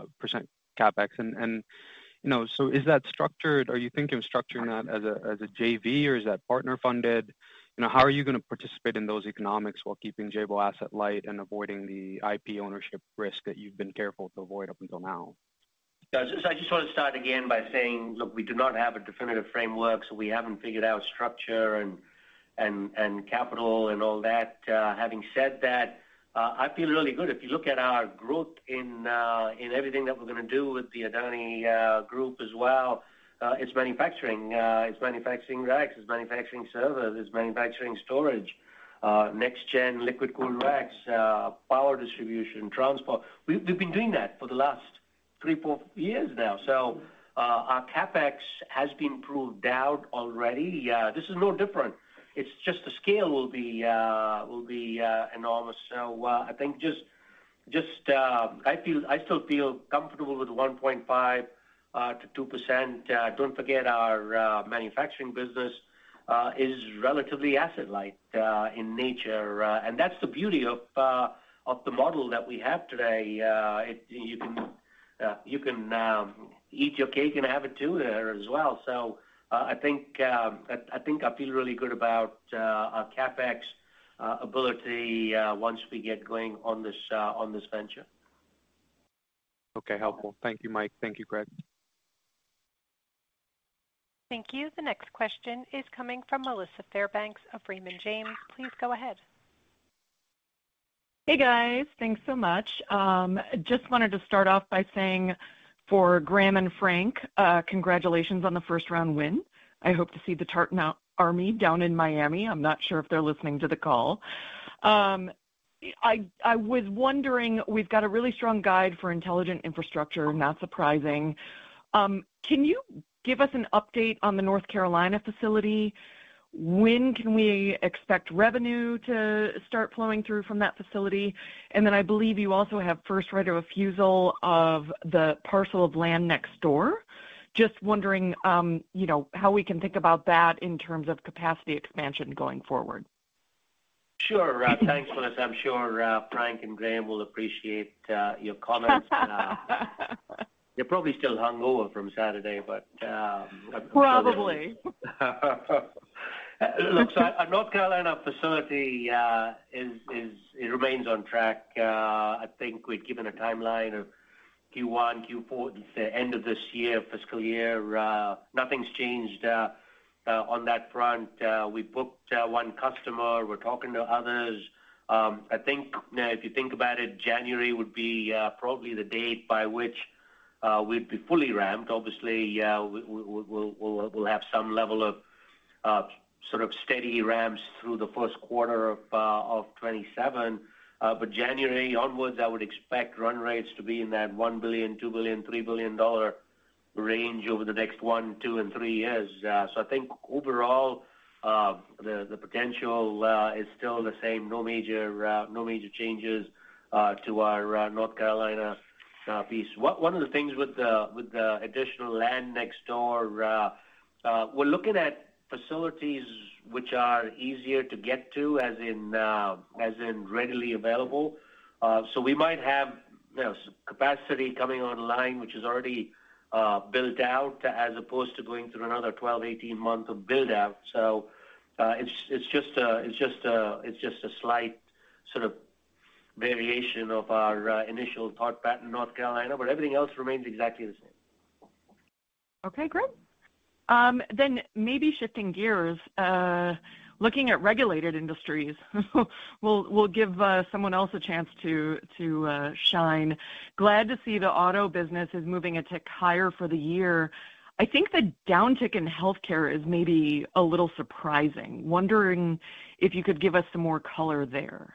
And you know, so is that structured? Are you thinking of structuring that as a J V, or is that partner funded? You know, how are you gonna participate in those economics while keeping Jabil asset light and avoiding the I P ownership risk that you've been careful to avoid up until now? Yeah, so I just want to start again by saying, look, we do not have a definitive framework, so we haven't figured out structure and and and capital and all that. Uh, having said that, uh, I feel really good. If you look at our growth in uh, in everything that we're going to do with the Adani uh, group as well, uh, it's manufacturing, uh, it's manufacturing racks, it's manufacturing servers, it's manufacturing storage, uh, next gen liquid cooled racks, uh, power distribution, transport. We, we've been doing that for the last three, four years now. So uh, our CapEx has been proved out already. Uh, this is no different. It's just the scale will be uh, will be uh, enormous. So uh, I think just just uh, I feel I still feel comfortable with one point five uh, to two percent. Uh, don't forget our uh, manufacturing business uh, is relatively asset light uh, in nature, uh, and that's the beauty of uh, of the model that we have today. Uh, it, you can uh, you can um, eat your cake and have it too there as well. So. Uh, I think uh, I, I think I feel really good about uh, our CapEx uh, ability uh, once we get going on this uh, on this venture. Okay, helpful. Thank you, Mike. Thank you, Greg. Thank you. The next question is coming from Melissa Fairbanks of Raymond James. Please go ahead. Hey guys, thanks so much. Um, just wanted to start off by saying, for Graham and Frank, uh, congratulations on the first round win. I hope to see the Tartan Army down in Miami. I'm not sure if they're listening to the call. Um, I, I was wondering, we've got a really strong guide for intelligent infrastructure, not surprising. Um, can you give us an update on the North Carolina facility? When can we expect revenue to start flowing through from that facility? And then I believe you also have first right of refusal of the parcel of land next door. Just wondering, um, you know, how we can think about that in terms of capacity expansion going forward. Sure. Uh, thanks, Melissa. I'm sure uh, Frank and Graham will appreciate uh, your comments. Uh, they're probably still hungover from Saturday, but um, I'm probably. Sure Look, so our North Carolina facility uh, is, is it remains on track. Uh, I think we'd given a timeline of Q one, Q four, the end of this year, fiscal year. Uh, nothing's changed uh, uh, on that front. Uh, we booked uh, one customer. We're talking to others. Um, I think you know, if you think about it, January would be uh, probably the date by which uh, we'd be fully ramped. Obviously, uh, we, we, we'll, we'll, we'll have some level of uh, sort of steady ramps through the first quarter of uh, of twenty-seven. Uh, but January onwards, I would expect run rates to be in that one billion dollars, two billion dollars, three billion dollars range over the next one, two, and three years. Uh, so I think overall, uh, the the potential uh, is still the same. No major uh, no major changes uh, to our uh, North Carolina uh, piece. What, one of the things with the with the additional land next door, uh, uh, we're looking at facilities which are easier to get to, as in uh, as in readily available. Uh, so we might have you know, capacity coming online which is already uh, built out, as opposed to going through another twelve, eighteen months of build out. So uh, it's it's just a, it's just a, it's just a slight sort of variation of our uh, initial thought pattern in North Carolina, but everything else remains exactly the same. Okay, great. Um, then maybe shifting gears, uh, looking at regulated industries, we'll we'll give uh, someone else a chance to to uh, shine. Glad to see the auto business is moving a tick higher for the year. I think the downtick in healthcare is maybe a little surprising. Wondering if you could give us some more color there.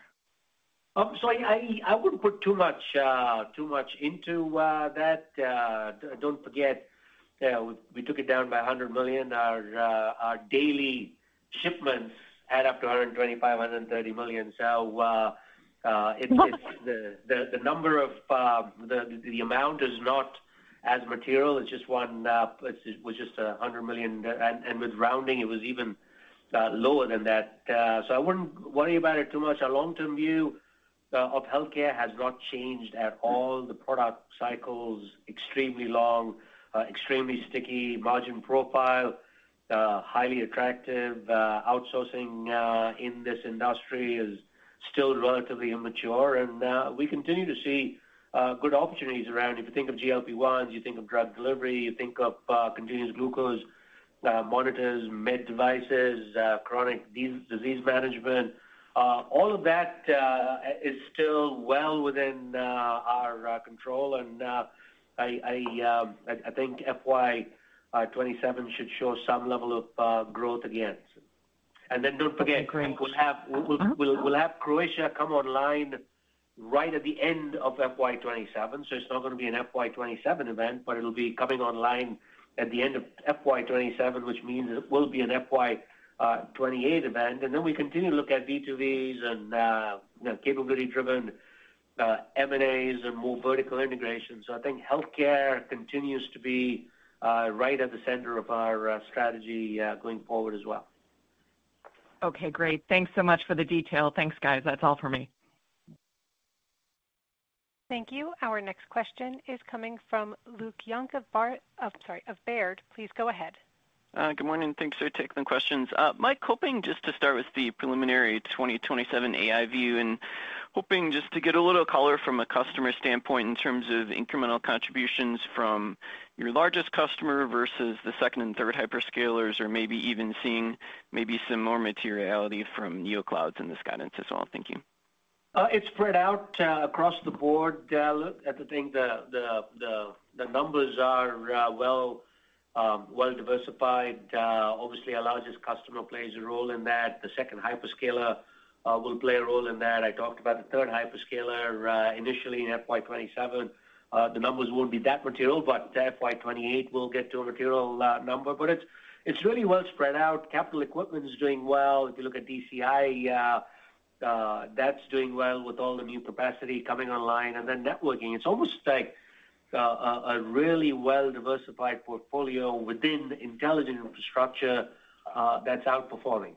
Um, so I, I, I wouldn't put too much uh, too much into uh, that. Uh, don't forget. yeah, we, we took it down by one hundred million. Our uh, our daily shipments add up to one hundred twenty-five, one hundred thirty million. So uh, uh, it, it's the, the the number of uh, the the amount is not as material. It's just one. Uh, it was just a hundred million, and, and with rounding, it was even uh, lower than that. Uh, so I wouldn't worry about it too much. Our long-term view uh, of healthcare has not changed at all. The product cycles extremely long, uh, extremely sticky, margin profile uh, highly attractive. Uh, outsourcing uh, in this industry is still relatively immature, and uh, we continue to see uh, good opportunities around. If you think of G L P ones, you think of drug delivery, you think of uh, continuous glucose uh, monitors, med devices, uh, chronic disease management. Uh, all of that uh, is still well within uh, our uh, control, and uh, I, I, um, I, I think F Y twenty-seven should show some level of uh, growth again. And then don't forget, okay, we'll have we'll, uh-huh. we'll we'll have Croatia come online right at the end of F Y twenty-seven. So it's not going to be an F Y twenty-seven event, but it'll be coming online at the end of F Y twenty-seven, which means it will be an F Y twenty-eight event. And then we continue to look at V two Vs and uh, you know, capability-driven uh, M and As and more vertical integration. So I think healthcare continues to be uh, right at the center of our uh, strategy uh, going forward as well. Okay, great. Thanks so much for the detail. Thanks, guys. That's all for me. Thank you. Our next question is coming from Luke Junk of, Bar- of, sorry, of Baird. Please go ahead. Uh, good morning. Thanks for taking the questions. Uh, Mike, hoping just to start with the preliminary twenty twenty-seven A I view and hoping just to get a little color from a customer standpoint in terms of incremental contributions from your largest customer versus the second and third hyperscalers, or maybe even seeing maybe some more materiality from neoclouds in this guidance as well. Thank you. Uh, it's spread out uh, across the board. Uh, look, I think the the the, the numbers are uh, well um, well diversified. Uh, obviously, our largest customer plays a role in that. The second hyperscaler uh, will play a role in that. I talked about the third hyperscaler uh, initially in F Y twenty-seven. Uh, the numbers won't be that material, but F Y twenty-eight will get to a material uh, number. But it's it's really well spread out. Capital equipment is doing well. If you look at D C I. Uh, Uh, that's doing well with all the new capacity coming online, and then networking. It's almost like uh, a, a really well-diversified portfolio within intelligent infrastructure uh, that's outperforming.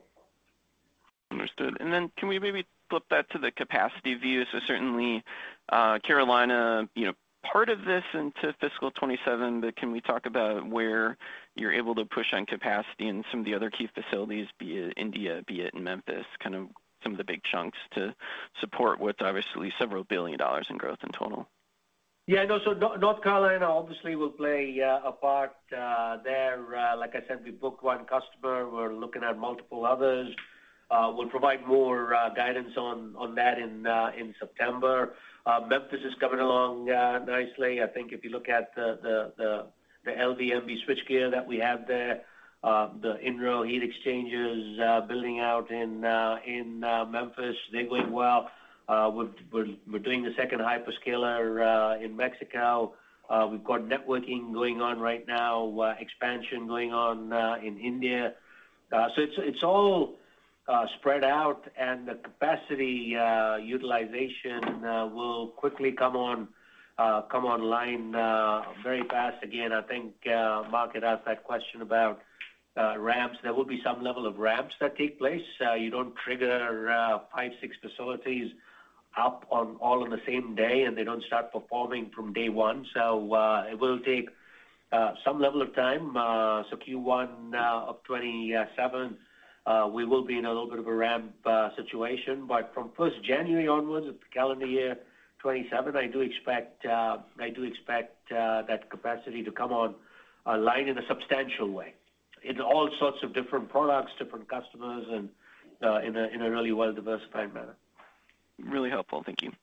Understood. And then can we maybe flip that to the capacity view? So certainly uh, Carolina, you know, part of this into fiscal twenty-seven, but can we talk about where you're able to push on capacity in some of the other key facilities, be it India, be it in Memphis, kind of some of the big chunks to support what's obviously several billion dollars in growth in total? Yeah, no, so North Carolina obviously will play uh, a part uh, there. Uh, like I said, we booked one customer. We're looking at multiple others. Uh, we'll provide more uh, guidance on, on that in uh, in September. Uh, Memphis is coming along uh, nicely. I think if you look at the, the, the, the L V M B switchgear that we have there, Uh, the in-row heat exchangers uh, building out in uh, in uh, Memphis, they're going well. Uh, we're, we're, we're doing the second hyperscaler uh, in Mexico. Uh, we've got networking going on right now, uh, expansion going on uh, in India. Uh, so it's it's all uh, spread out, and the capacity uh, utilization uh, will quickly come on uh, come online uh, very fast. Again, I think uh, Mark had asked that question about Uh, ramps. There will be some level of ramps that take place. Uh, you don't trigger uh, five, six facilities up on all on the same day, and they don't start performing from day one. So uh, it will take uh, some level of time. Uh, so Q one uh, of twenty-seven, uh, we will be in a little bit of a ramp uh, situation. But from first January onwards of the calendar year twenty-seven, I do expect uh, I do expect uh, that capacity to come on line in a substantial way, in all sorts of different products, different customers, and uh, in a in a really well-diversified manner. Really helpful. Thank you.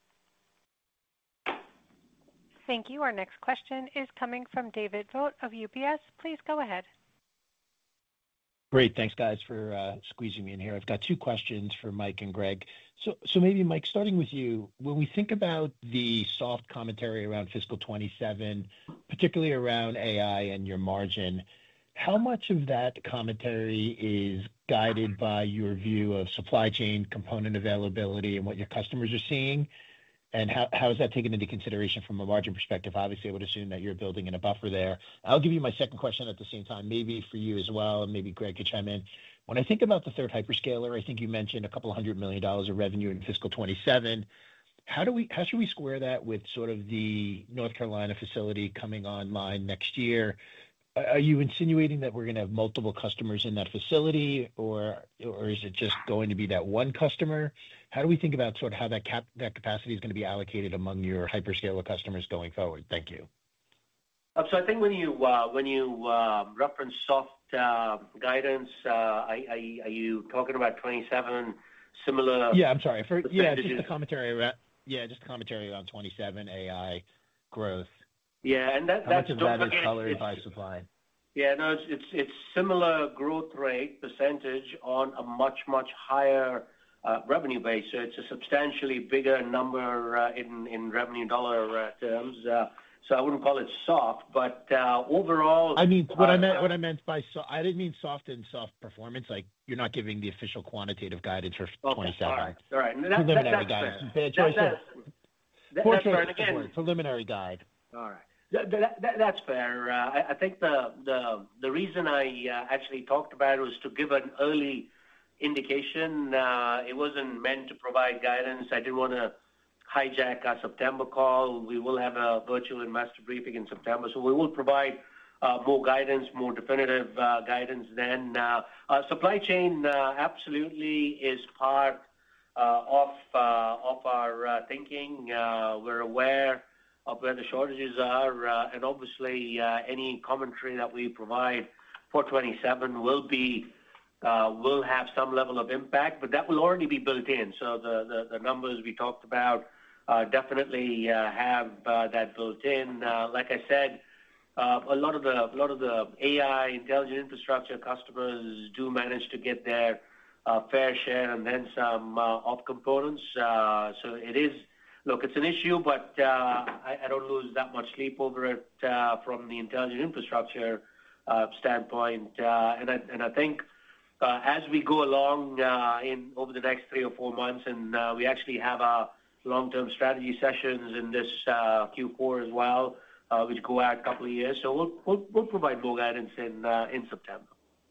Thank you. Our next question is coming from David Vogt of U B S. Please go ahead. Great. Thanks, guys, for uh, squeezing me in here. I've got two questions for Mike and Greg. So, so maybe, Mike, starting with you, when we think about the soft commentary around fiscal twenty-seven, particularly around A I and your margin, how much of that commentary is guided by your view of supply chain component availability and what your customers are seeing? And how, how is that taken into consideration from a margin perspective? Obviously, I would assume that you're building in a buffer there. I'll give you my second question at the same time, maybe for you as well, and maybe Greg could chime in. When I think about the third hyperscaler, I think you mentioned a couple hundred million dollars of revenue in fiscal twenty-seven. How do we, how should we square that with sort of the North Carolina facility coming online next year? Are you insinuating that we're going to have multiple customers in that facility, or or is it just going to be that one customer? How do we think about sort of how that cap that capacity is going to be allocated among your hyperscaler customers going forward? Thank you. Uh, so I think when you uh, when you uh, reference soft uh, guidance, uh, are, are you talking about twenty-seven similar? Yeah, I'm sorry. For, yeah, just the commentary around yeah, just the commentary around twenty-seven A I growth. Yeah, and that, How that's much of that forget, is colored by supply? Yeah, no, it's, it's it's similar growth rate percentage on a much much higher uh, revenue base. So it's a substantially bigger number uh, in in revenue dollar uh, terms. Uh, so I wouldn't call it soft, but uh, overall. I mean, what uh, I meant what I meant by so I didn't mean soft and soft performance. Like you're not giving the official quantitative guidance for okay, twenty-seven. All right, all right. That, preliminary that, guidance. Fair. Bad choice that, of that, poor that's choice fair. of Again, word. Preliminary guide. All right. That, that, that, that's fair. Uh, I, I think the, the the reason I uh, actually talked about it was to give an early indication. Uh, it wasn't meant to provide guidance. I didn't want to hijack our September call. We will have a virtual investor briefing in September, so we will provide uh, more guidance, more definitive uh, guidance then. Uh, uh, supply chain uh, absolutely is part uh, of, uh, of our uh, thinking. Uh, we're aware of where the shortages are, uh, and obviously uh, any commentary that we provide for twenty-seven will be uh, will have some level of impact, but that will already be built in. So the the, the numbers we talked about uh, definitely uh, have uh, that built in. Uh, like I said, uh, a lot of the a lot of the A I intelligent infrastructure customers do manage to get their uh, fair share and then some uh, of components. Uh, so it is. Look, it's an issue, but uh, I, I don't lose that much sleep over it uh, from the intelligent infrastructure uh, standpoint. Uh, and, I, and I think uh, as we go along uh, in over the next three or four months, and uh, we actually have our long-term strategy sessions in this uh, Q four as well, uh, which go out a couple of years. So we'll we'll, we'll provide more guidance in uh, in September.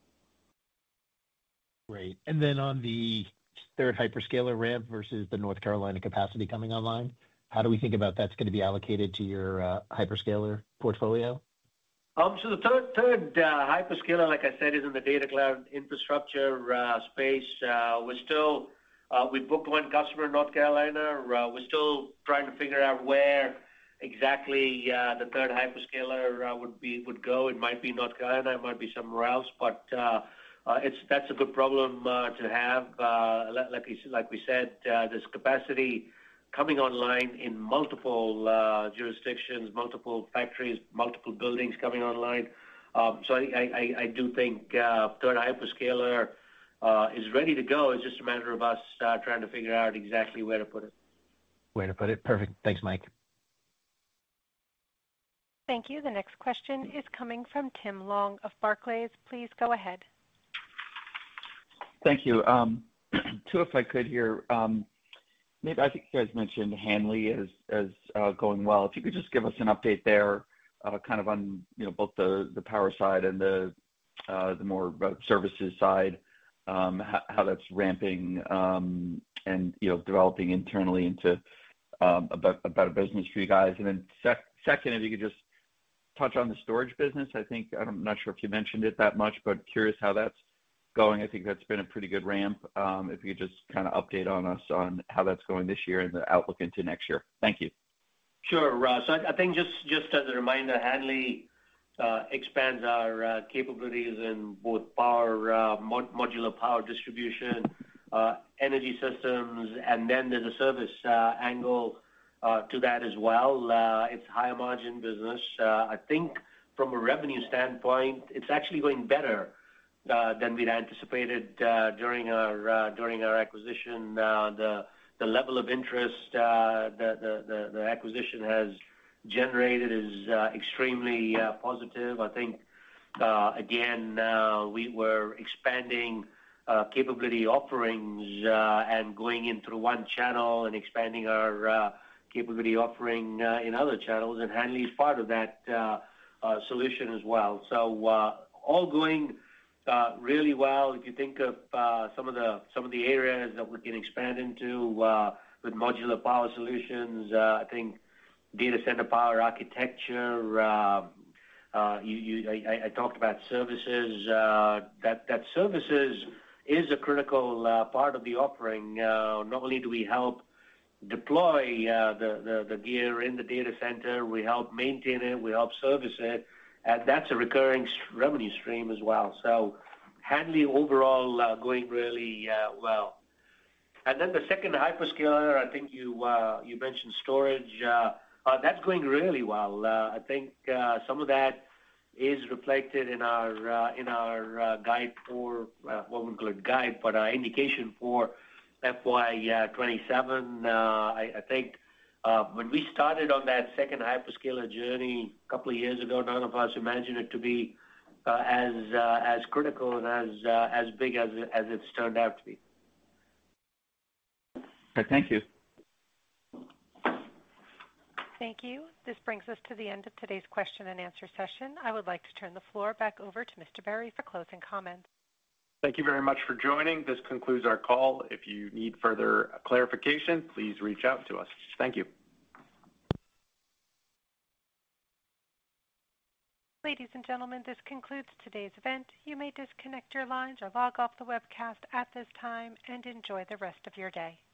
Great. And then on the third hyperscaler ramp versus the North Carolina capacity coming online, how do we think about that's going to be allocated to your uh, hyperscaler portfolio? Um, so the third third uh, hyperscaler, like I said, is in the data cloud infrastructure uh, space. Uh, we're still uh, we booked one customer in North Carolina. Uh, we're still trying to figure out where exactly uh, the third hyperscaler uh, would be would go. It might be North Carolina, it might be somewhere else, but uh, uh, it's that's a good problem uh, to have. Uh, like we like we said, uh, there's capacity coming online in multiple uh, jurisdictions, multiple factories, multiple buildings coming online. Um, so I, I, I do think uh, third hyperscaler uh, is ready to go. It's just a matter of us uh, trying to figure out exactly where to put it. Where to put it. Perfect. Thanks, Mike. Thank you. The next question is coming from Tim Long of Barclays. Please go ahead. Thank you. Um, two, if I could here. Um, maybe I think you guys mentioned Hanley as as uh, going well. If you could just give us an update there, uh, kind of on you know both the, the power side and the uh, the more services side, um, how, how that's ramping um, and you know developing internally into um, a, be- a better business for you guys. And then sec- second, if you could just touch on the storage business. I think I'm not sure if you mentioned it that much, but curious how that's going. I think that's been a pretty good ramp. Um, if you could just kind of update on us on how that's going this year and the outlook into next year. Thank you. Sure. Uh, so I, I think just, just as a reminder, Hanley uh, expands our uh, capabilities in both power, uh, mod- modular power distribution, uh, energy systems, and then there's a service uh, angle uh, to that as well. Uh, it's higher margin business. Uh, I think from a revenue standpoint, it's actually going better than we'd anticipated during our acquisition. The level of interest the acquisition has generated is extremely positive. I think, again, we were expanding capability offerings and going in through one channel and expanding our capability offering in other channels, and Hanley is part of that solution as well. So all going really well. If you think of some of the areas that we can expand into with modular power solutions, I think data center power architecture, I talked about services. That services is a critical part of the offering. Not only do we help deploy the gear in the data center, we help maintain it, we help service it, and that's a recurring revenue stream as well. So Hanley overall going really well. And then the second hyperscaler, I think you mentioned storage. That's going really well. I think some of that is reflected in our guide for, what we call it guide, but our indication for F Y twenty-seven. I think when we started on that second hyperscaler journey a couple of years ago, none of us imagined it to be as critical and as big as it's turned out to be. Okay, thank you. Thank you. This brings us to the end of today's question and answer session. I would like to turn the floor back over to Mister Berry for closing comments. Thank you very much for joining. This concludes our call. If you need further clarification, please reach out to us. Thank you. Ladies and gentlemen, this concludes today's event. You may disconnect your lines or log off the webcast at this time and enjoy the rest of your day.